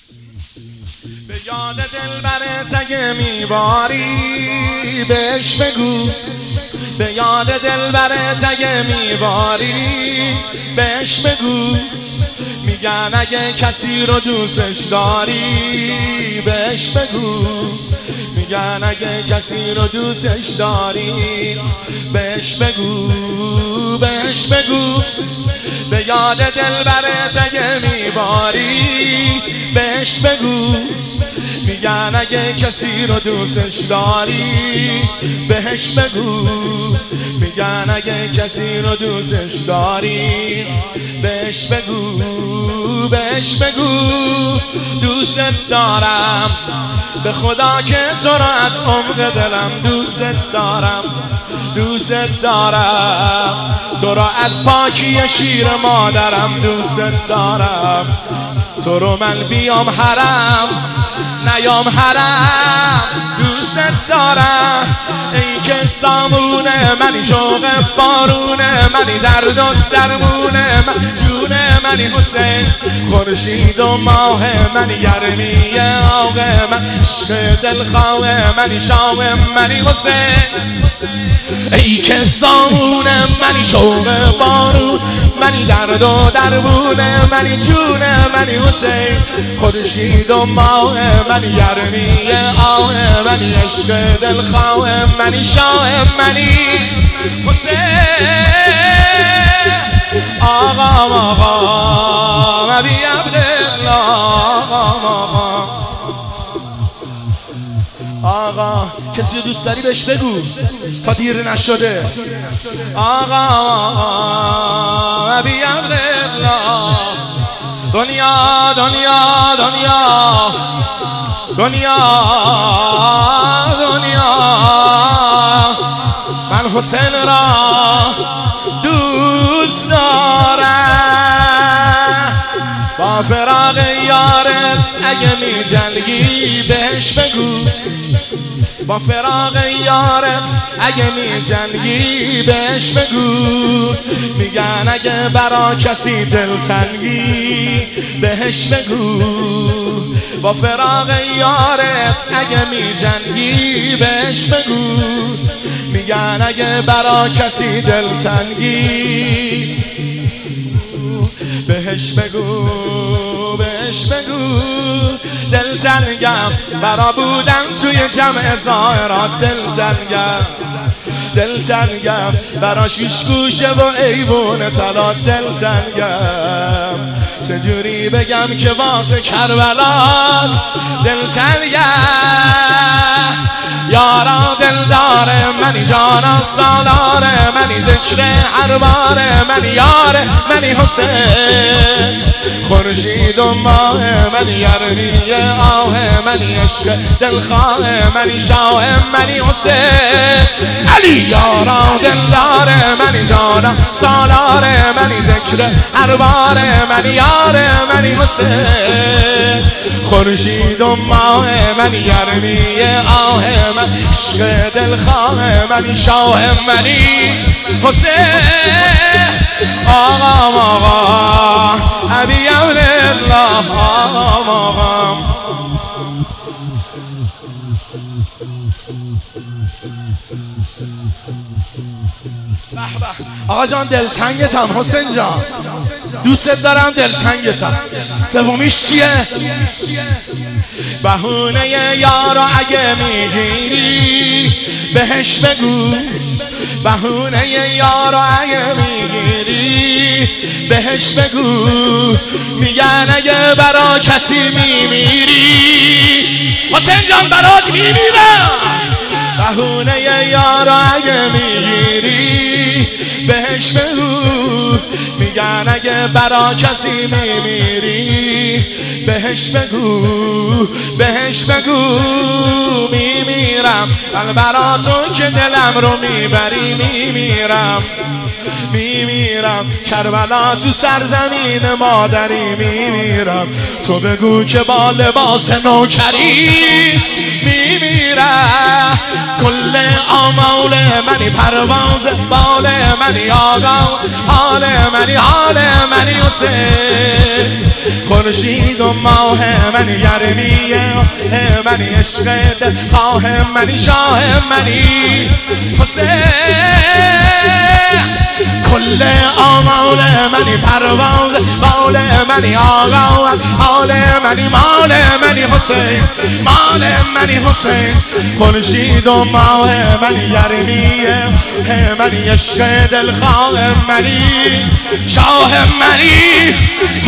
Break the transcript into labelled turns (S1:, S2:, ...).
S1: به یاد دلبرت اگه میباری بهش بگو، به یاد دلبرت اگه میباری بهش بگو، میگن اگه کسی رو دوستش داری بهش بگو، میگن اگه کسی رو دوستش داری بهش بگو، بهش بگو. به یاد دلبرت اگه میباری بهش بگو، میگن اگه کسی رو دوستش داری بهش بگو، میگن اگه کسی رو دوستش داری بهش بگو، بهش بگو دوست دارم، به خدا که تو رو از عمق دلم دوست دارم، دوست دارم تو رو از پاکی شیر مادرم دوست دارم، تو رو من بیام حرم نیام حرم دوست دارم، ای که سامونه منی شوق بارونه منی درد و درمونه من جونه منی حسین، خورشید و ماه منی گرمی آغ من عشق دلخواه منی شاه منی حسین، ای که سامونه منی شوق بارون منی درد و درمونه منی جونه منی حسین، خورشید و ماه منی گرمی آه منی عشق دلخواه منی شاه منی حسین، آقا ابی عبدالله، آقا کسی رو دوست داری بهش بگو تا دیر نشده، آقا ابی عبدالله، دنیا دنیا دنیا دنیا دنیا من حسین را دوست دارم، با فراق یارت اگه می جنگی بهش بگو، با فراق یارت اگه می جنگی بهش بگو، میگن اگه برا کسی دلتنگی بهش بگو، با فراق یارت اگه می جنگی بهش بگو، میگن اگه برا کسی دلتنگی بهش بگو، بهش بگو دلتنگم برا بودم توی جمع ظاهرات، دلتنگم دلتنگم برا شیش گوشه و ایوون طلا، دلتنگم چجوری بگم که واسه کربلا دلتنگم، یارا دلداره منی جانا سالاره منی ذکر هر باره منی یاره منی حسین، خورشید و ماه منی گرمی آه منی عشق دلخواه منی شاه منی حسین، علی یارا دلداره منی جانا سالاره منی ذکر هر باره منی یاره منی حسین، خورشید و ماه منی گرمی آه من عشق دلخواه منی شاه منی حسین، آقا ابی عبدالله، آقا آقا جان دلتنگتم، حسین جان دوست دارم دلتنگتم، سومیش چیه؟ بهونه یارو اگه میگیری بهش بگو، بهونه یارو اگه میگیری بهش بگو، میگن اگه برا کسی میمیری حسین جان برات میمیرم، بهونه یارو اگه میگیری بهش بگو، میگن اگه برا کسی میمیری بهش بگو، بهش بگو میمیرم برا تو که دلم رو میبری، میمیرم میمیرم کربلا تو سرزمین مادری، میمیرم تو بگو که با لباس نوکری میمیرم، کل آمال منی پرواز بال منی آقا حال منی حسین خورشید و ماه منی گرمیه منی عشق دلخواه منی شاه منی حسین کل آمال منی پرواز بال منی آقا حال منی مال منی حسین مال منی حسین خورشید و ماه منی گرمیه منی عشق دلخواه منی شاه منی